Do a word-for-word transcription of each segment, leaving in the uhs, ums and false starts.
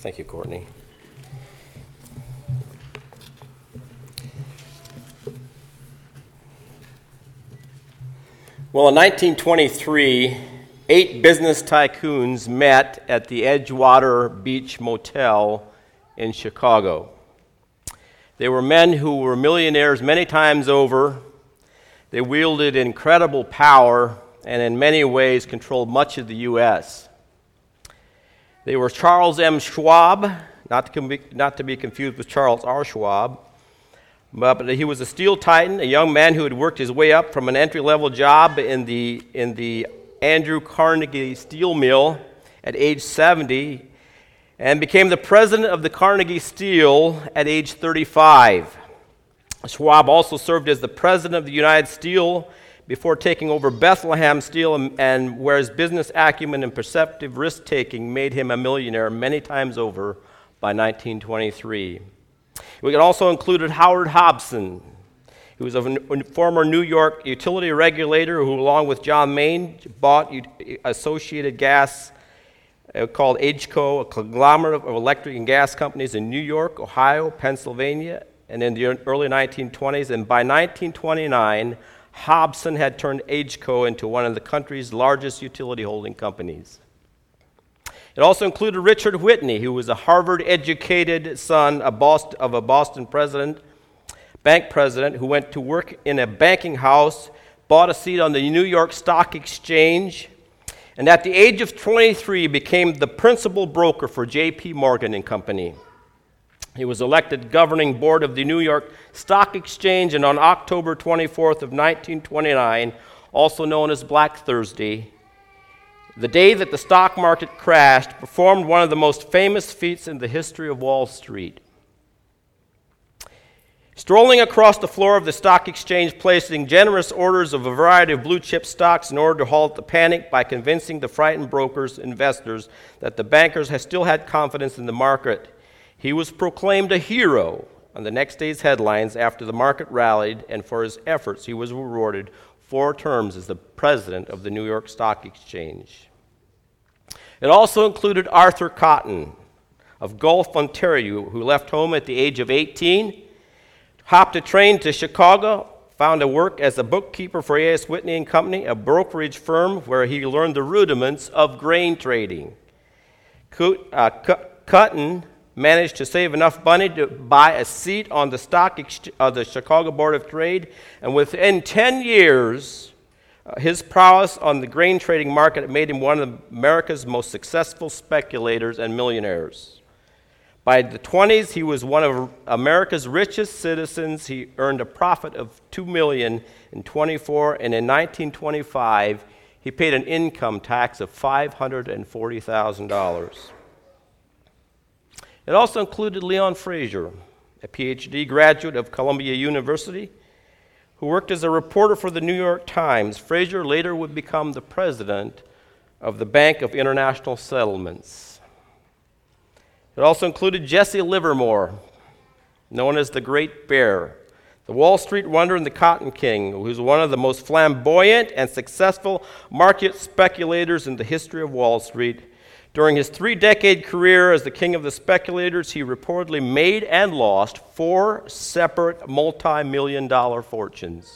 Thank you, Courtney. Well, in nineteen twenty-three, eight business tycoons met at the Edgewater Beach Motel in Chicago. They were men who were millionaires many times over. They wielded incredible power and in many ways controlled much of the U S. They were Charles M. Schwab, not to be, not to be confused with Charles R. Schwab, but he was a steel titan, a young man who had worked his way up from an entry-level job in the, in the Andrew Carnegie Steel Mill at age seventy and became the president of the Carnegie Steel at age thirty-five. Schwab also served as the president of the United Steel before taking over Bethlehem Steel, and, and where his business acumen and perceptive risk-taking made him a millionaire many times over by nineteen twenty-three. We can also include Howard Hobson, who was a former New York utility regulator who, along with John Main, bought Associated Gas, uh, called A G C O, a conglomerate of electric and gas companies in New York, Ohio, Pennsylvania, and in the early nineteen twenties. And by nineteen twenty-nine, Hobson had turned A G C O into one of the country's largest utility holding companies. It also included Richard Whitney, who was a Harvard-educated son of, Boston, of a Boston president, bank president, who went to work in a banking house, bought a seat on the New York Stock Exchange, and at the age of twenty-three became the principal broker for J P Morgan and Company. He was elected governing board of the New York Stock Exchange, and on October twenty-fourth of nineteen twenty-nine, also known as Black Thursday, the day that the stock market crashed, performed one of the most famous feats in the history of Wall Street. Strolling across the floor of the stock exchange, placing generous orders of a variety of blue-chip stocks in order to halt the panic by convincing the frightened brokers, investors, that the bankers had still had confidence in the market, he was proclaimed a hero on the next day's headlines after the market rallied, and for his efforts he was rewarded four terms as the president of the New York Stock Exchange. It also included Arthur Cotton of Gulf, Ontario, who left home at the age of eighteen, hopped a train to Chicago, found a work as a bookkeeper for A S Whitney and Company, a brokerage firm where he learned the rudiments of grain trading. Cotton managed to save enough money to buy a seat on the stock ex- uh, the Chicago Board of Trade, and within ten years, uh, his prowess on the grain trading market made him one of America's most successful speculators and millionaires. By the twenties, he was one of America's richest citizens. He earned a profit of two million dollars in twenty-four, and in nineteen twenty-five, he paid an income tax of five hundred forty thousand dollars. It also included Leon Fraser, a P H D graduate of Columbia University, who worked as a reporter for the New York Times. Fraser later would become the president of the Bank of International Settlements. It also included Jesse Livermore, known as the Great Bear, the Wall Street wonder and the Cotton King, who was one of the most flamboyant and successful market speculators in the history of Wall Street. During his three-decade career as the king of the speculators, he reportedly made and lost four separate multi-million dollar fortunes.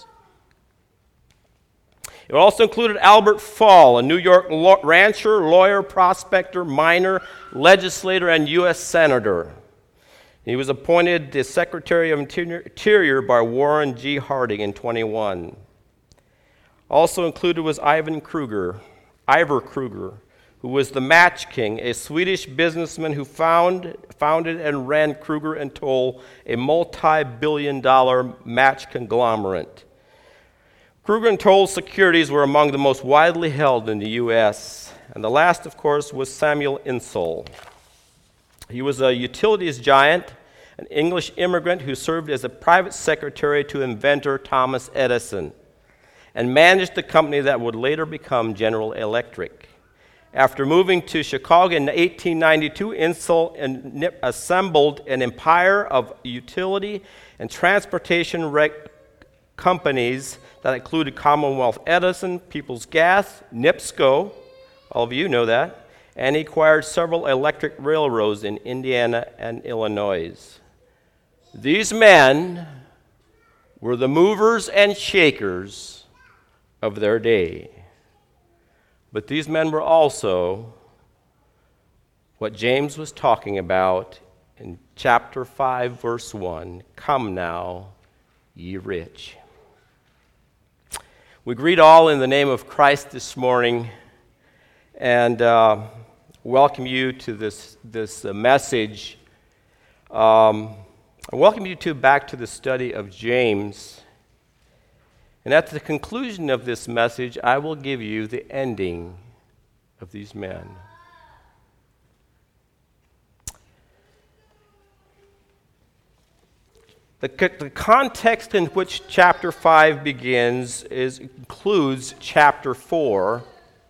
It also included Albert Fall, a New York law- rancher, lawyer, prospector, miner, legislator, and U S senator. He was appointed the Secretary of Interior by Warren G. Harding in twenty-one. Also included was Ivan Kruger, Ivar Kruger, who was the Match King, a Swedish businessman who found, founded and ran Kruger and Toll, a multi-billion dollar match conglomerate. Kruger and Toll's securities were among the most widely held in the U S, and the last, of course, was Samuel Insull. He was a utilities giant, an English immigrant who served as a private secretary to inventor Thomas Edison, and managed the company that would later become General Electric. After moving to Chicago in eighteen ninety-two, Insull assembled an empire of utility and transportation rec- companies that included Commonwealth Edison, People's Gas, NIPSCO, all of you know that, and he acquired several electric railroads in Indiana and Illinois. These men were the movers and shakers of their day. But these men were also what James was talking about in chapter five, verse one, "Come now, ye rich." We greet all in the name of Christ this morning and uh, welcome you to this, this uh, message. Um, I welcome you to back to the study of James. And at the conclusion of this message, I will give you the ending of these men. The, the context in which chapter five begins is, includes chapter four.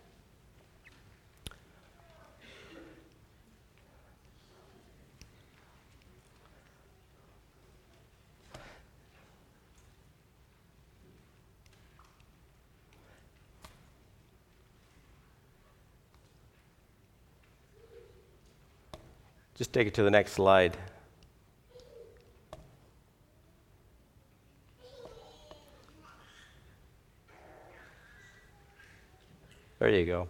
Just take it to the next slide. There you go.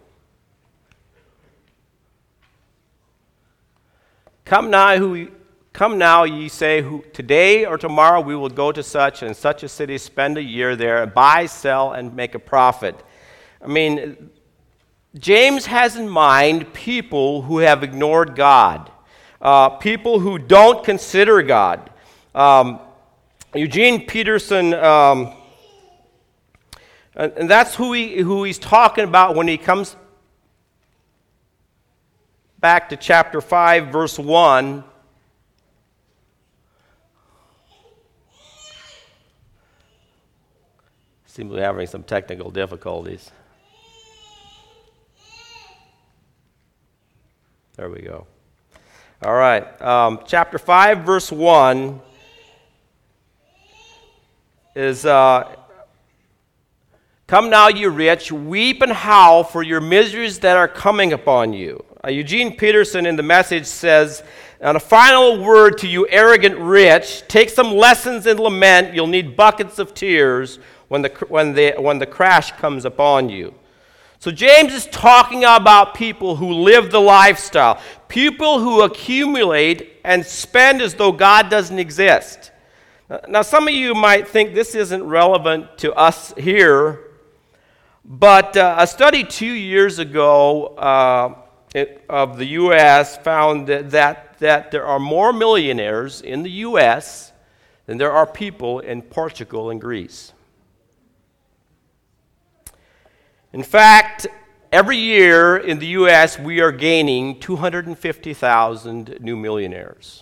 Come now, who, come now, ye say, who today or tomorrow we will go to such and such a city, spend a year there, buy, sell, and make a profit. I mean, James has in mind people who have ignored God, uh, people who don't consider God. Um, Eugene Peterson. Um, And that's who, he, who he's talking about when he comes back to chapter five, verse one. Seems we're having some technical difficulties. There we go. All right. Um, chapter five, verse one is... Uh, Come now, you rich, weep and howl for your miseries that are coming upon you. Uh, Eugene Peterson in the Message says, and a final word to you arrogant rich, take some lessons in lament. You'll need buckets of tears when the, when the, when the crash comes upon you. So James is talking about people who live the lifestyle, people who accumulate and spend as though God doesn't exist. Now, some of you might think this isn't relevant to us here, but uh, a study two years ago uh, it, of the U S found that, that, that there are more millionaires in the U S than there are people in Portugal and Greece. In fact, every year in the U S we are gaining two hundred fifty thousand new millionaires.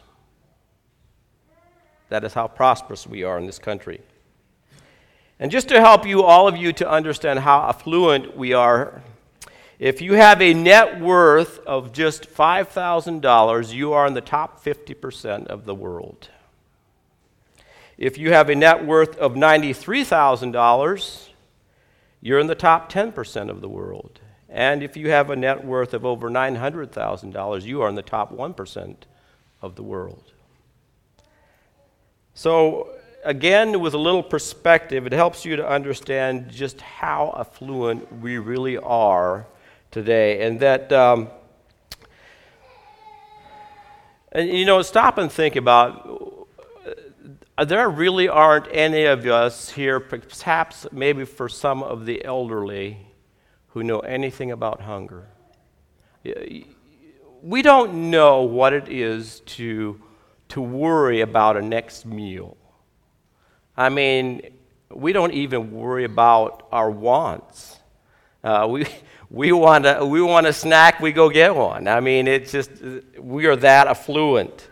That is how prosperous we are in this country. And just to help you, all of you, to understand how affluent we are, if you have a net worth of just five thousand dollars, you are in the top fifty percent of the world. If you have a net worth of ninety-three thousand dollars, you're in the top ten percent of the world. And if you have a net worth of over nine hundred thousand dollars, you are in the top one percent of the world. So, again, with a little perspective, it helps you to understand just how affluent we really are today. And that, um, and you know, stop and think about, uh, there really aren't any of us here, perhaps maybe for some of the elderly, who know anything about hunger. We don't know what it is to, to worry about a next meal. I mean, we don't even worry about our wants. Uh, we we want a we want a snack, we go get one. I mean, it's just we are that affluent.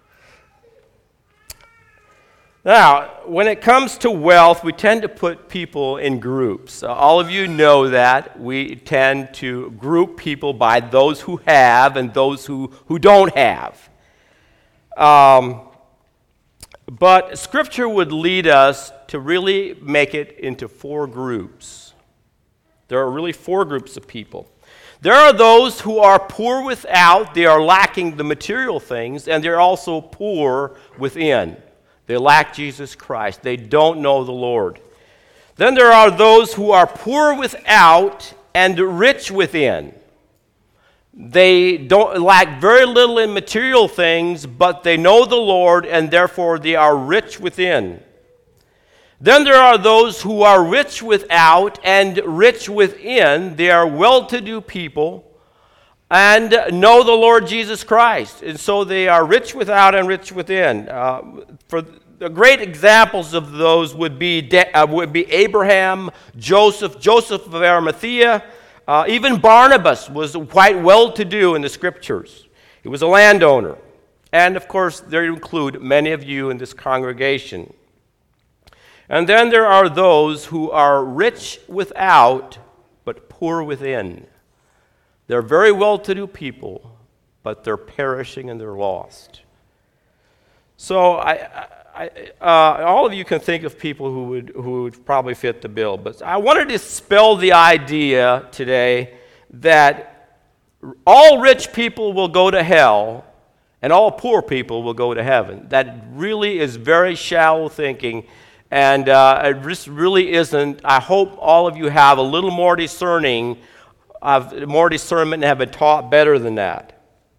Now, when it comes to wealth, we tend to put people in groups. Uh, all of you know that we tend to group people by those who have and those who who don't have. Um, But Scripture would lead us to really make it into four groups. There are really four groups of people. There are those who are poor without, they are lacking the material things, and they're also poor within. They lack Jesus Christ. They don't know the Lord. Then there are those who are poor without and rich within. They don't lack very little in material things, but they know the Lord, and therefore they are rich within. Then there are those who are rich without and rich within. They are well-to-do people and know the Lord Jesus Christ. And so they are rich without and rich within. Uh, for the great examples of those would be, De- uh, would be Abraham, Joseph, Joseph of Arimathea. Uh, even Barnabas was quite well-to-do in the Scriptures. He was a landowner. And, of course, there include many of you in this congregation. And then there are those who are rich without, but poor within. They're very well-to-do people, but they're perishing and they're lost. So I, I, uh, all of you can think of people who would, who would probably fit the bill, but I wanted to dispel the idea today that all rich people will go to hell and all poor people will go to heaven. That really is very shallow thinking. And uh, it just really isn't. I hope all of you have a little more discerning, uh, more discernment, and have been taught better than that.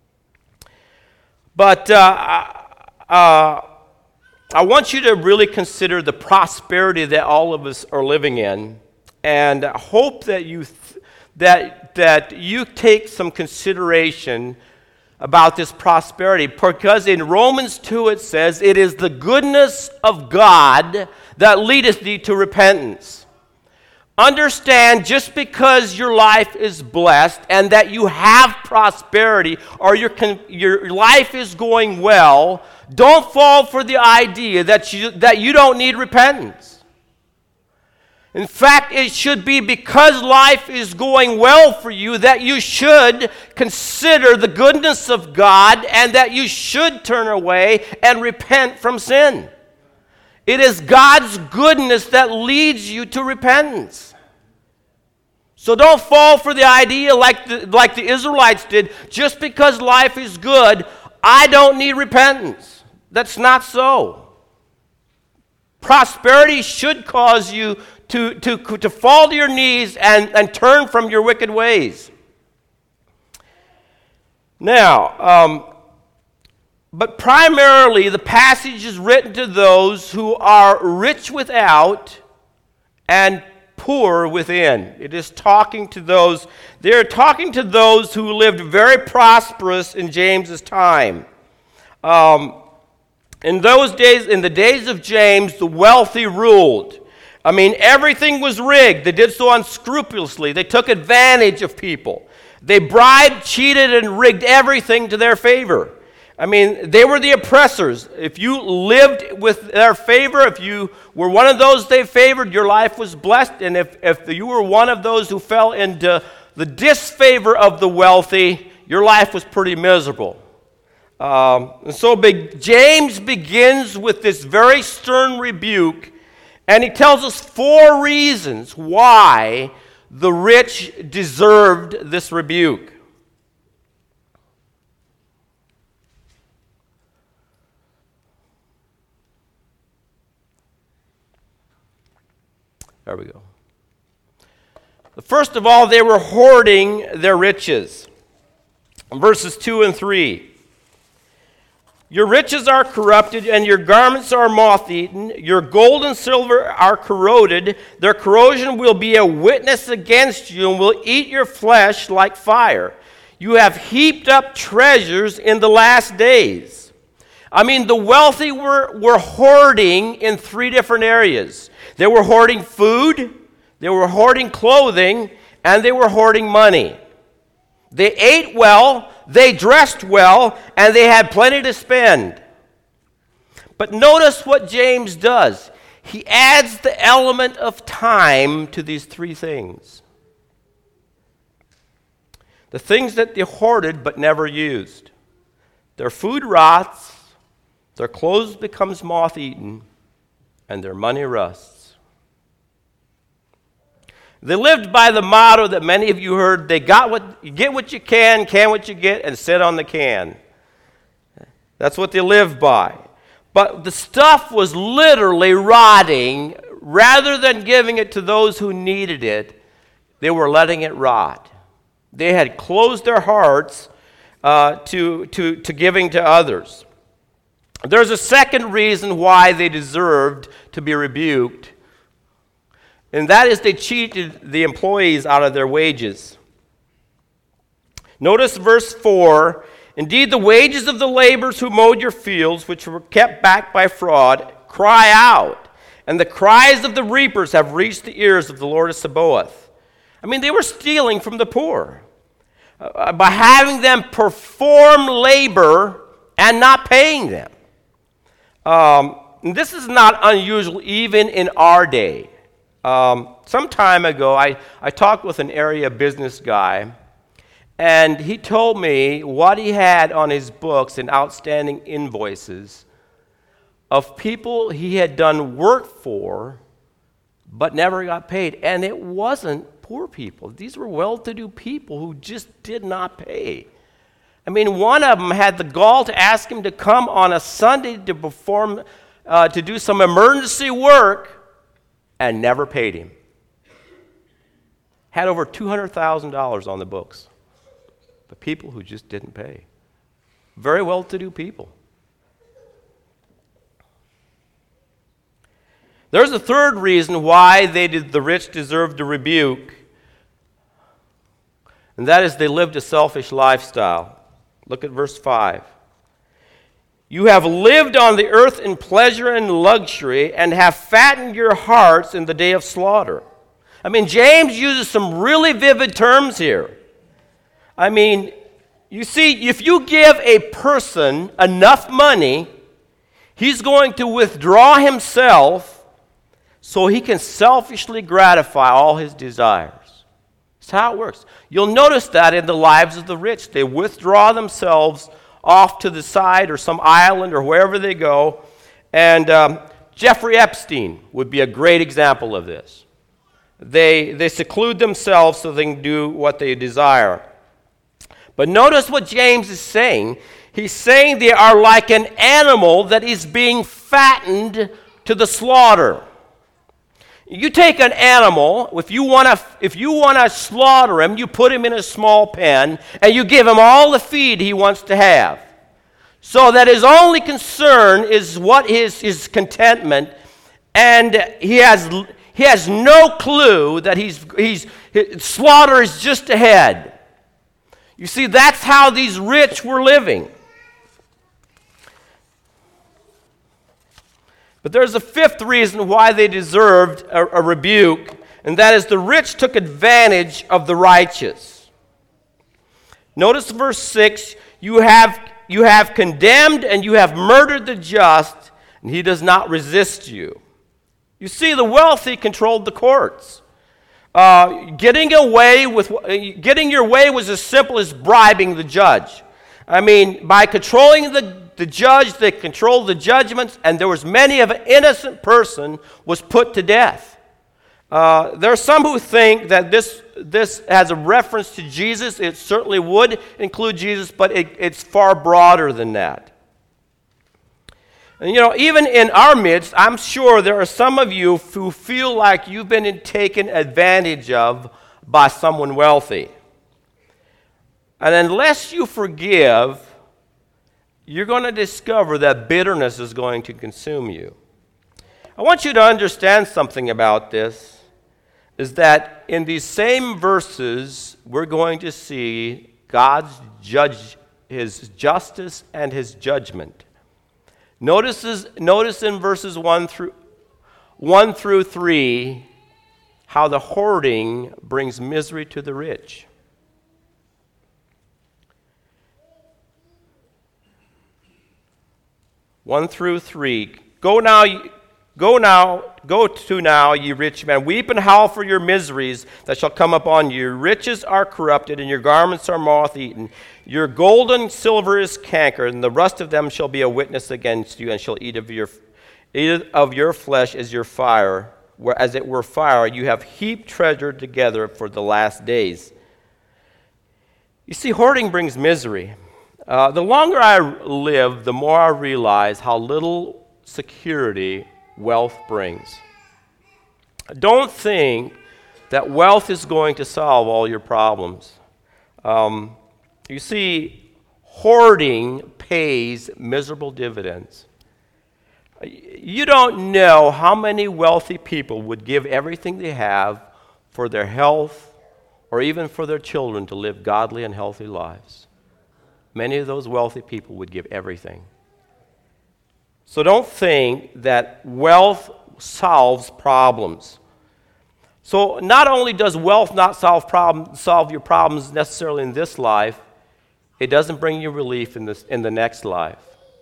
But uh, uh, I want you to really consider the prosperity that all of us are living in, and I hope that you th- that that you take some consideration about this prosperity, because in Romans two it says, "It is the goodness of God that leadeth thee to repentance." Understand, just because your life is blessed and that you have prosperity or your, con- your life is going well, don't fall for the idea that you, that you don't need repentance. In fact, it should be because life is going well for you that you should consider the goodness of God and that you should turn away and repent from sin. It is God's goodness that leads you to repentance. So don't fall for the idea like the, like the Israelites did, just because life is good, I don't need repentance. That's not so. Prosperity should cause you to, to, to fall to your knees and, and turn from your wicked ways. Now, um, but primarily the passage is written to those who are rich without and poor within. It is talking to those, they're talking to those who lived very prosperous in James's time. Um, in those days, in the days of James, the wealthy ruled. I mean, everything was rigged. They did so unscrupulously. They took advantage of people. They bribed, cheated, and rigged everything to their favor. I mean, they were the oppressors. If you lived with their favor, if you were one of those they favored, your life was blessed. And if, if you were one of those who fell into the disfavor of the wealthy, your life was pretty miserable. Um, and so big, James begins with this very stern rebuke, and he tells us four reasons why the rich deserved this rebuke. There we go. First of all, they were hoarding their riches. Verses two and three. Your riches are corrupted, and your garments are moth-eaten. Your gold and silver are corroded. Their corrosion will be a witness against you and will eat your flesh like fire. You have heaped up treasures in the last days. I mean, the wealthy were, were hoarding in three different areas. They were hoarding food, they were hoarding clothing, and they were hoarding money. They ate well, they dressed well, and they had plenty to spend. But notice what James does. He adds the element of time to these three things. The things that they hoarded but never used. Their food rots, their clothes becomes moth-eaten, and their money rusts. They lived by the motto that many of you heard, they got what, you get what you can, can what you get, and sit on the can. That's what they lived by. But the stuff was literally rotting. Rather than giving it to those who needed it, they were letting it rot. They had closed their hearts uh, to, to, to giving to others. There's a second reason why they deserved to be rebuked, and that is they cheated the employees out of their wages. Notice verse four. Indeed, the wages of the laborers who mowed your fields, which were kept back by fraud, cry out, and the cries of the reapers have reached the ears of the Lord of Sabaoth. I mean, they were stealing from the poor uh, by having them perform labor and not paying them. Um, and this is not unusual even in our day. Um, some time ago, I, I talked with an area business guy, and he told me what he had on his books in outstanding invoices of people he had done work for but never got paid. And it wasn't poor people. These were well-to-do people who just did not pay. I mean, one of them had the gall to ask him to come on a Sunday to perform, uh, to do some emergency work, and never paid him. Had over two hundred thousand dollars on the books. But people who just didn't pay. Very well-to-do people. There's a third reason why they did, the rich deserved a rebuke, and that is they lived a selfish lifestyle. Look at verse five. You have lived on the earth in pleasure and luxury, and have fattened your hearts in the day of slaughter. I mean, James uses some really vivid terms here. I mean, you see, if you give a person enough money, he's going to withdraw himself so he can selfishly gratify all his desires. That's how it works. You'll notice that in the lives of the rich. They withdraw themselves off to the side or some island or wherever they go. And um, Jeffrey Epstein would be a great example of this. They, they seclude themselves so they can do what they desire. But notice what James is saying. He's saying they are like an animal that is being fattened to the slaughter. You take an animal, if you want to if you want to slaughter him, you put him in a small pen and you give him all the feed he wants to have. So that his only concern is what is his contentment, and he has he has no clue that he's he's his slaughter is just ahead. You see, that's how these rich were living. But there's a fifth reason why they deserved a, a rebuke, and that is the rich took advantage of the righteous. Notice verse six, you have, you have condemned and you have murdered the just, and he does not resist you. You see, the wealthy controlled the courts. Uh, getting away with getting your way was as simple as bribing the judge. I mean, by controlling the The judge that controlled the judgments, and there was many of an innocent person was put to death. Uh, there are some who think that this this has a reference to Jesus. It certainly would include Jesus, but it, it's far broader than that. And you know, even in our midst, I'm sure there are some of you who feel like you've been taken advantage of by someone wealthy. And unless you forgive, you're going to discover that bitterness is going to consume you. I want you to understand something about this, is that in these same verses, we're going to see God's judge, his justice and his judgment. Notice, notice in verses one through, one through three how the hoarding brings misery to the rich. One through three. Go now, go now, go to now, ye rich men. Weep and howl for your miseries that shall come upon you. Your riches are corrupted, and your garments are moth-eaten. Your gold and silver is cankered, and the rust of them shall be a witness against you, and shall eat of your eat of your flesh as your fire where, as it were fire, you have heaped treasure together for the last days. You see, hoarding brings misery. Uh, the longer I live, the more I realize how little security wealth brings. Don't think that wealth is going to solve all your problems. Um, you see, hoarding pays miserable dividends. You don't know how many wealthy people would give everything they have for their health or even for their children to live godly and healthy lives. Many of those wealthy people would give everything. So don't think that wealth solves problems. So not only does wealth not solve problem, solve your problems necessarily in this life, it doesn't bring you relief in, this, in the next life.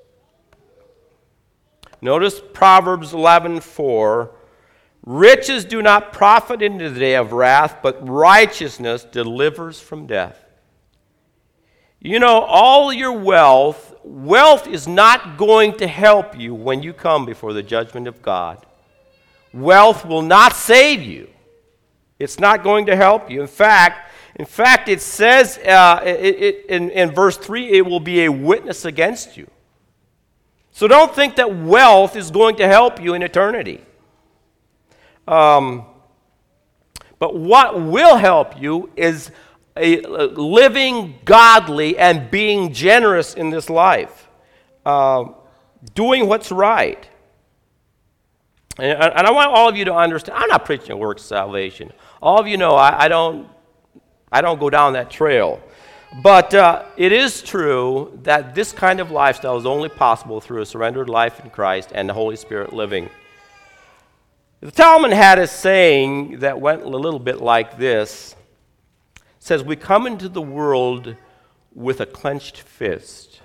Notice Proverbs eleven four. Riches do not profit in the day of wrath, but righteousness delivers from death. You know, all your wealth, wealth is not going to help you when you come before the judgment of God. Wealth will not save you. It's not going to help you. In fact, in fact, it says uh, it, it, in, in verse three, it will be a witness against you. So don't think that wealth is going to help you in eternity. Um, but what will help you is a, a living godly and being generous in this life, uh, doing what's right. And, and I want all of you to understand, I'm not preaching works salvation. All of you know I, I don't I don't go down that trail. But uh, it is true that this kind of lifestyle is only possible through a surrendered life in Christ and the Holy Spirit living. The Talmud had a saying that went a little bit like this. It says, we come into the world with a clenched fist,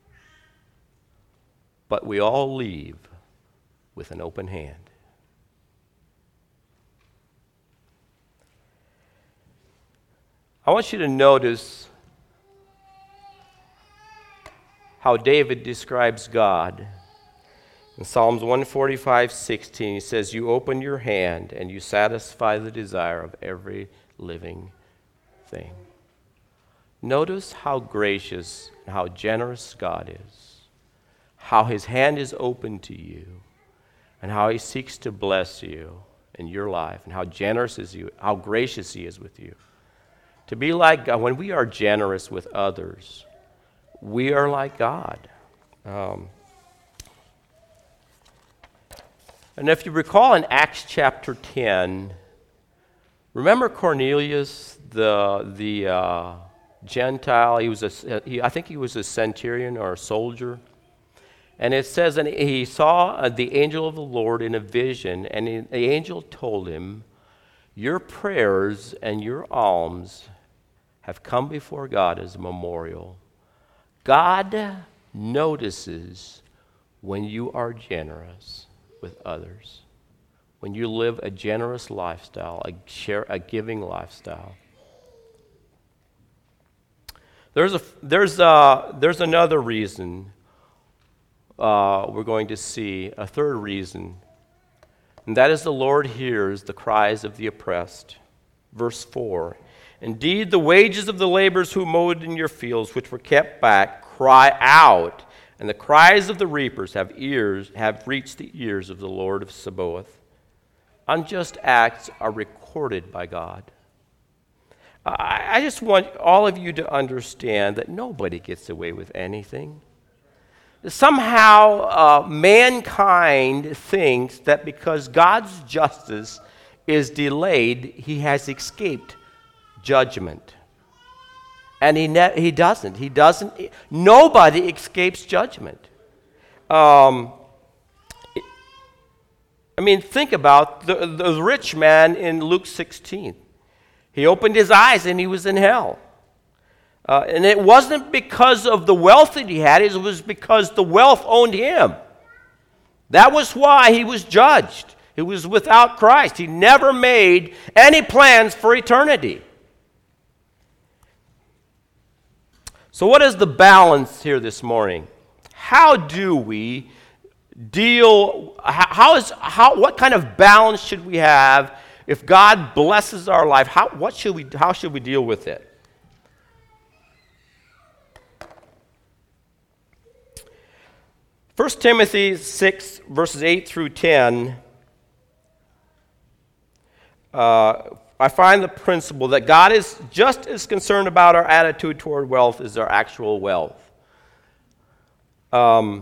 but we all leave with an open hand. I want you to notice how David describes God. In Psalms one forty-five, sixteen, he says, you open your hand and you satisfy the desire of every living thing. Notice how gracious and how generous God is, how his hand is open to you, and how he seeks to bless you in your life, and how generous is you, how gracious he is with you. To be like God, when we are generous with others, we are like God. Um, and if you recall in Acts chapter ten, remember Cornelius, the the uh, Gentile? He was a, he, I think he was a centurion or a soldier. And it says, and he saw uh, the angel of the Lord in a vision, and he, the angel told him, your prayers and your alms have come before God as a memorial. God notices when you are generous with others, when you live a generous lifestyle, a, share, a giving lifestyle. There's, a, there's, a, there's another reason uh, we're going to see, a third reason, and that is the Lord hears the cries of the oppressed. Verse four, indeed, the wages of the laborers who mowed in your fields, which were kept back, cry out, and the cries of the reapers have ears, have reached the ears of the Lord of Sabaoth. Unjust acts are recorded by God. I, I just want all of you to understand that nobody gets away with anything. Somehow, uh, mankind thinks that because God's justice is delayed, he has escaped judgment. And he ne- he doesn't. He doesn't. Nobody escapes judgment. Um, I mean, think about the, the rich man in Luke sixteen. He opened his eyes and he was in hell. Uh, and it wasn't because of the wealth that he had, it was because the wealth owned him. That was why he was judged. He was without Christ. He never made any plans for eternity. So what is the balance here this morning? How do we deal, how is, how, what kind of balance should we have if God blesses our life? How, what should we, how should we deal with it? First Timothy six, verses eight through ten, uh, I find the principle that God is just as concerned about our attitude toward wealth as our actual wealth. Um,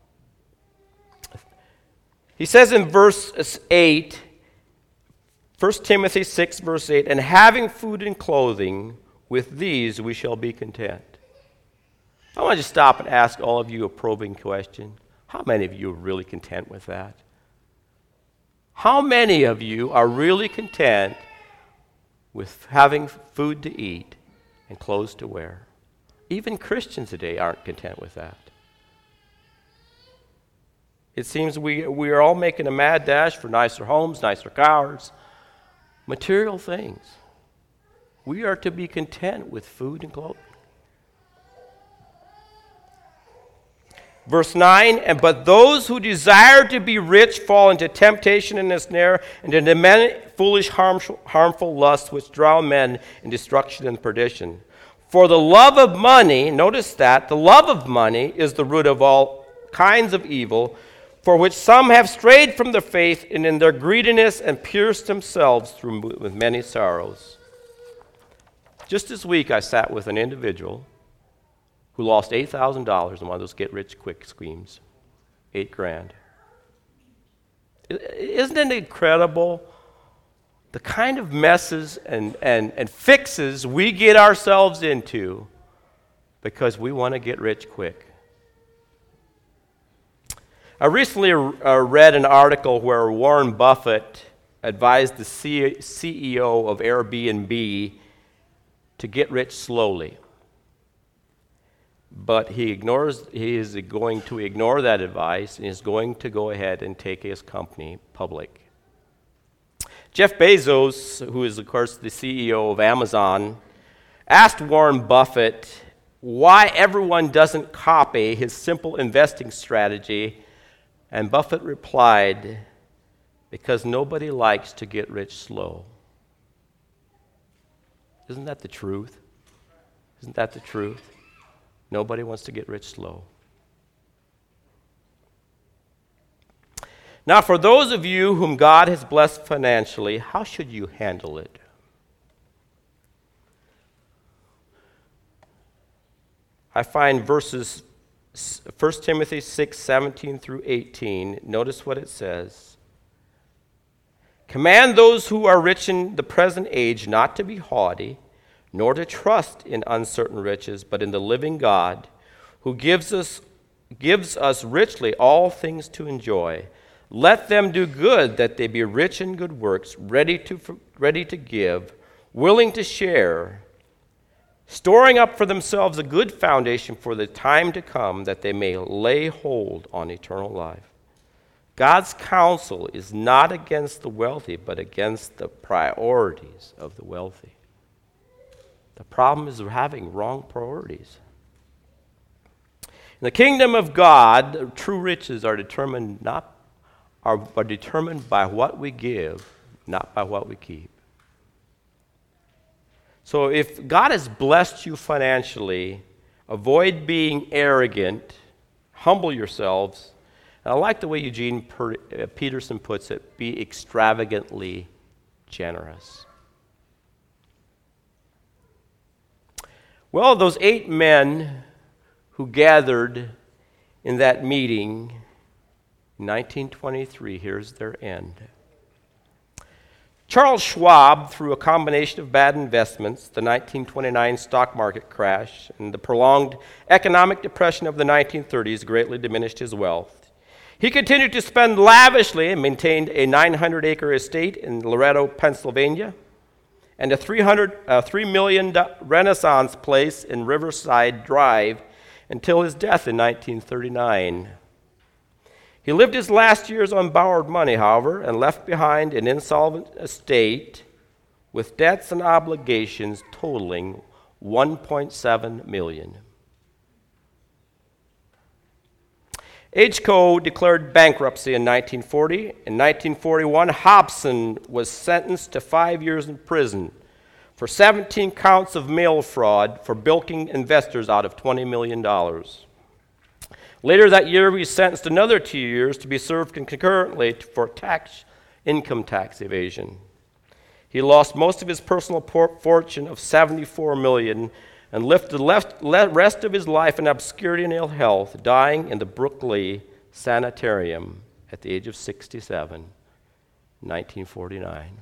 he says in verse eight, First Timothy six, verse eight, and having food and clothing, with these we shall be content. I want to just stop and ask all of you a probing question. How many of you are really content with that? How many of you are really content with having food to eat and clothes to wear? Even Christians today aren't content with that. It seems we, we are all making a mad dash for nicer homes, nicer cars, material things. We are to be content with food and clothing. Verse nine, and but those who desire to be rich fall into temptation and a snare, and into many foolish, harmful, harmful lusts which draw men in destruction and perdition. For the love of money, notice that, the love of money is the root of all kinds of evil, for which some have strayed from the faith, and in their greediness and pierced themselves through with many sorrows. Just this week I sat with an individual who lost eight thousand dollars in one of those get-rich-quick schemes. Eight grand. Isn't it incredible the kind of messes and, and, and fixes we get ourselves into because we want to get rich quick? I recently uh, read an article where Warren Buffett advised the C- CEO of Airbnb to get rich slowly. But he ignores. He is going to ignore that advice and is going to go ahead and take his company public. Jeff Bezos, who is, of course, the C E O of Amazon, asked Warren Buffett why everyone doesn't copy his simple investing strategy, and Buffett replied, because nobody likes to get rich slow. Isn't that the truth? Isn't that the truth? Nobody wants to get rich slow. Now, for those of you whom God has blessed financially, how should you handle it? I find verses First Timothy six, seventeen through eighteen. Notice what it says. Command those who are rich in the present age not to be haughty, nor to trust in uncertain riches, but in the living God, who gives us gives us richly all things to enjoy. Let them do good, that they be rich in good works, ready to ready to give, willing to share, storing up for themselves a good foundation for the time to come, that they may lay hold on eternal life. God's counsel is not against the wealthy, but against the priorities of the wealthy. The problem is we're having wrong priorities. In the kingdom of God, true riches are determined not are, are determined by what we give, not by what we keep. So if God has blessed you financially, avoid being arrogant, humble yourselves. And I like the way Eugene per, uh, Peterson puts it, be extravagantly generous. Well, those eight men who gathered in that meeting in nineteen twenty-three, here's their end. Charles Schwab, through a combination of bad investments, the nineteen twenty-nine stock market crash, and the prolonged economic depression of the nineteen thirties, greatly diminished his wealth. He continued to spend lavishly and maintained a nine hundred acre estate in Loretto, Pennsylvania, and a three hundred, uh, three million dollars Renaissance place in Riverside Drive until his death in nineteen thirty-nine. He lived his last years on borrowed money, however, and left behind an insolvent estate with debts and obligations totaling one point seven million dollars. A G C O declared bankruptcy in nineteen forty. In nineteen forty-one, Hobson was sentenced to five years in prison for seventeen counts of mail fraud for bilking investors out of twenty million dollars. Later that year, he was sentenced another two years to be served concurrently for tax, income tax evasion. He lost most of his personal por- fortune of seventy-four million dollars and lived the left, le- rest of his life in obscurity and ill health, dying in the Brooklyn Sanitarium at the age of sixty-seven, nineteen forty-nine.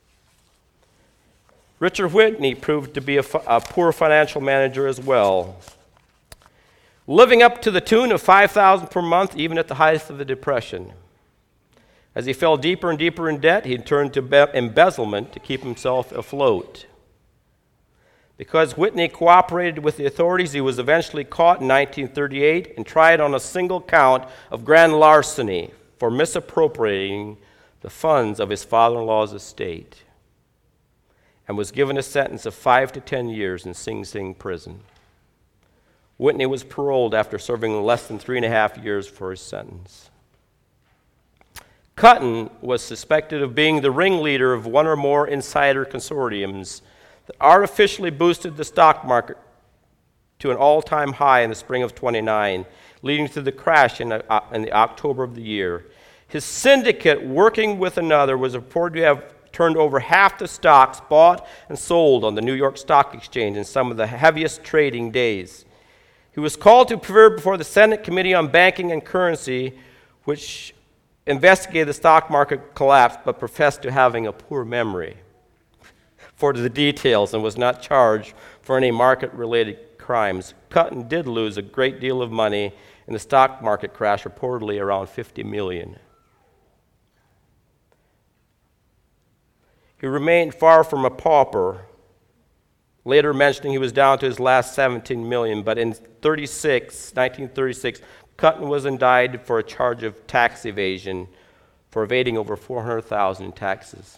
Richard Whitney proved to be a, a poor financial manager as well, living up to the tune of five thousand dollars per month, even at the height of the Depression. As he fell deeper and deeper in debt, he turned to be- embezzlement to keep himself afloat. Because Whitney cooperated with the authorities, he was eventually caught in nineteen thirty-eight and tried on a single count of grand larceny for misappropriating the funds of his father-in-law's estate, and was given a sentence of five to ten years in Sing Sing prison. Whitney was paroled after serving less than three and a half years for his sentence. Cutton was suspected of being the ringleader of one or more insider consortiums that artificially boosted the stock market to an all-time high in the spring of twenty-nine, leading to the crash in, uh, in the October of the year. His syndicate, working with another, was reported to have turned over half the stocks bought and sold on the New York Stock Exchange in some of the heaviest trading days. He was called to appear before the Senate Committee on Banking and Currency, which investigated the stock market collapse but professed to having a poor memory for the details and was not charged for any market-related crimes. Cutton did lose a great deal of money in the stock market crash, reportedly around fifty million dollars. He remained far from a pauper, later mentioning he was down to his last seventeen million dollars, but in nineteen thirty-six, Cutton was indicted for a charge of tax evasion for evading over four hundred thousand dollars in taxes.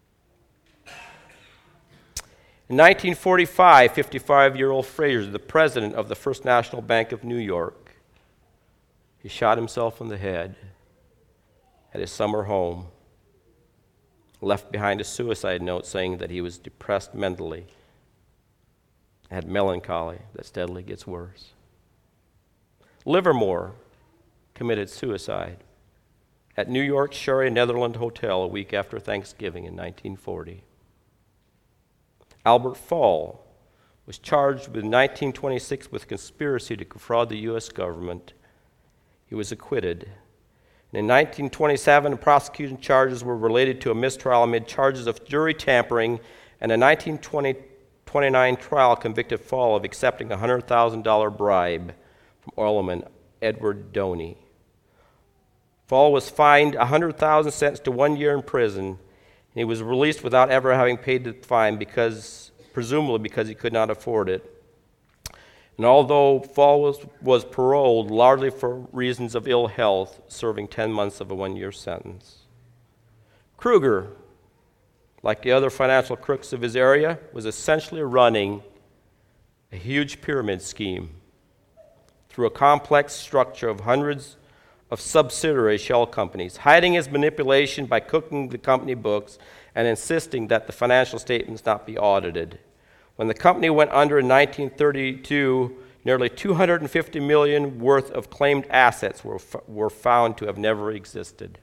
In nineteen forty-five, fifty-five-year-old Fraser, the president of the First National Bank of New York, he shot himself in the head at his summer home, left behind a suicide note saying that he was depressed mentally, had melancholy that steadily gets worse. Livermore committed suicide at New York's Sherry Netherland Hotel a week after Thanksgiving in nineteen forty. Albert Fall was charged in nineteen twenty-six with conspiracy to defraud the U S government. He was acquitted. And in nineteen twenty-seven, prosecution charges were related to a mistrial amid charges of jury tampering, and a nineteen twenty-nine trial convicted Fall of accepting a one hundred thousand dollars bribe from oilman Edward Doney. Fall was fined one hundred thousand dollars, sentenced to one year in prison. He was released without ever having paid the fine, because, presumably because he could not afford it. And although Fall was, was paroled largely for reasons of ill health, serving ten months of a one-year sentence. Kruger, like the other financial crooks of his area, was essentially running a huge pyramid scheme through a complex structure of hundreds of subsidiary shell companies, hiding his manipulation by cooking the company books and insisting that the financial statements not be audited. When the company went under in nineteen thirty-two, nearly two hundred fifty million dollars worth of claimed assets were, f- were found to have never existed.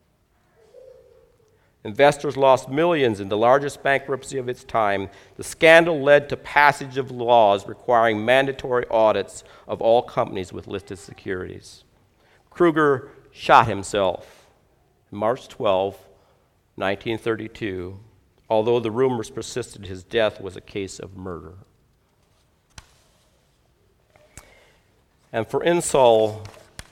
Investors lost millions in the largest bankruptcy of its time. The scandal led to passage of laws requiring mandatory audits of all companies with listed securities. Kruger shot himself March twelfth, nineteen thirty-two, although the rumors persisted his death was a case of murder. And for Insull,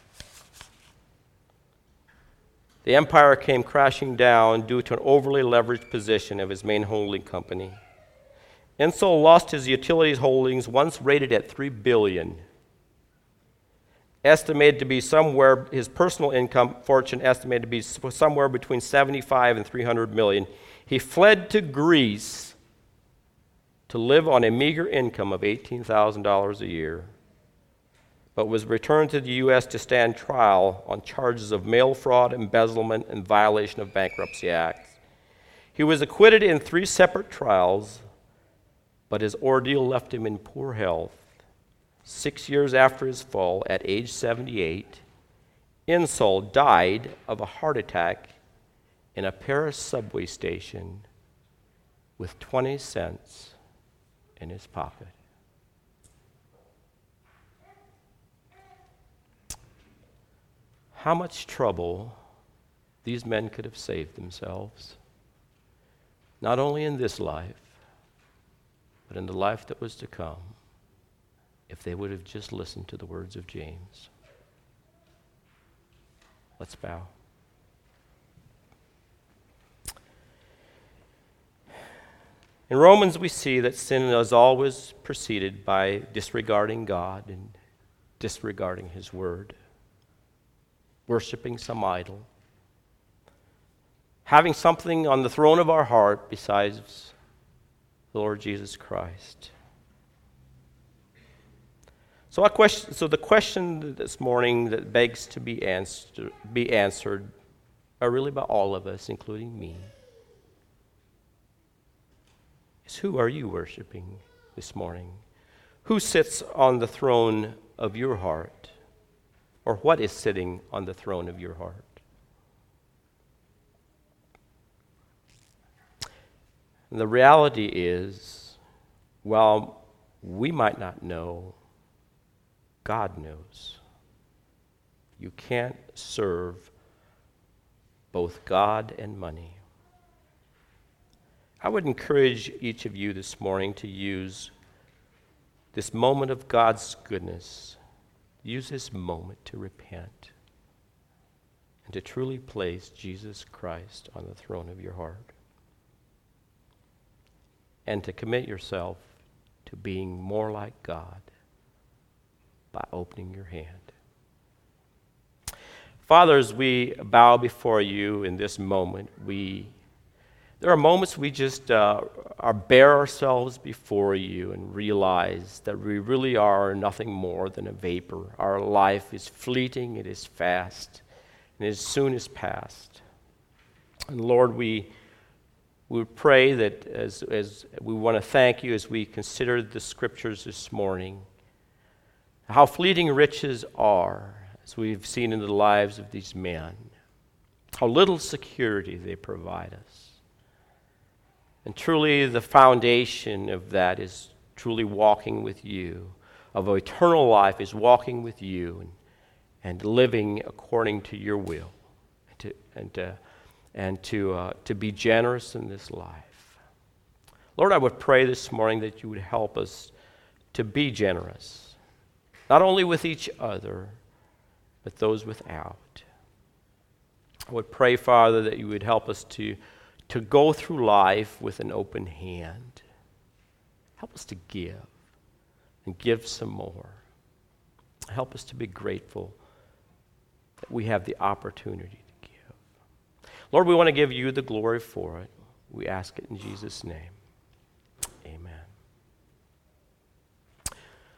the empire came crashing down due to an overly leveraged position of his main holding company. Insull lost his utilities holdings, once rated at three billion dollars. Estimated to be somewhere, his personal income fortune estimated to be somewhere between seventy-five and three hundred million. He fled to Greece to live on a meager income of eighteen thousand dollars a year. but was returned to the U S to stand trial on charges of mail fraud, embezzlement, and violation of Bankruptcy Act. He was acquitted in three separate trials, but his ordeal left him in poor health. Six years after his fall, at age seventy-eight, Insull died of a heart attack in a Paris subway station with twenty cents in his pocket. How much trouble these men could have saved themselves, not only in this life, but in the life that was to come, if they would have just listened to the words of James. Let's bow. In Romans, we see that sin is always preceded by disregarding God and disregarding His word, worshiping some idol, having something on the throne of our heart besides the Lord Jesus Christ. So, our question, so the question this morning that begs to be answered, be answered are really by all of us, including me, is who are you worshiping this morning? Who sits on the throne of your heart? Or what is sitting on the throne of your heart? And the reality is, while we might not know, God knows. You can't serve both God and money. I would encourage each of you this morning to use this moment of God's goodness, use this moment to repent and to truly place Jesus Christ on the throne of your heart, and to commit yourself to being more like God by opening your hand. Father, as we bow before you in this moment, we there are moments we just uh, are bare ourselves before you and realize that we really are nothing more than a vapor. Our life is fleeting, it is fast, and as soon as past. And Lord, we we pray that as as we want to thank you as we consider the scriptures this morning, how fleeting riches are, as we've seen in the lives of these men, how little security they provide us. And truly the foundation of that is truly walking with you, of eternal life is walking with you and, and living according to your will, and to, and to, and to, uh, to be generous in this life. Lord, I would pray this morning that you would help us to be generous, not only with each other, but those without. I would pray, Father, that you would help us to to go through life with an open hand. Help us to give and give some more. Help us to be grateful that we have the opportunity to give. Lord, we want to give you the glory for it. We ask it in Jesus' name.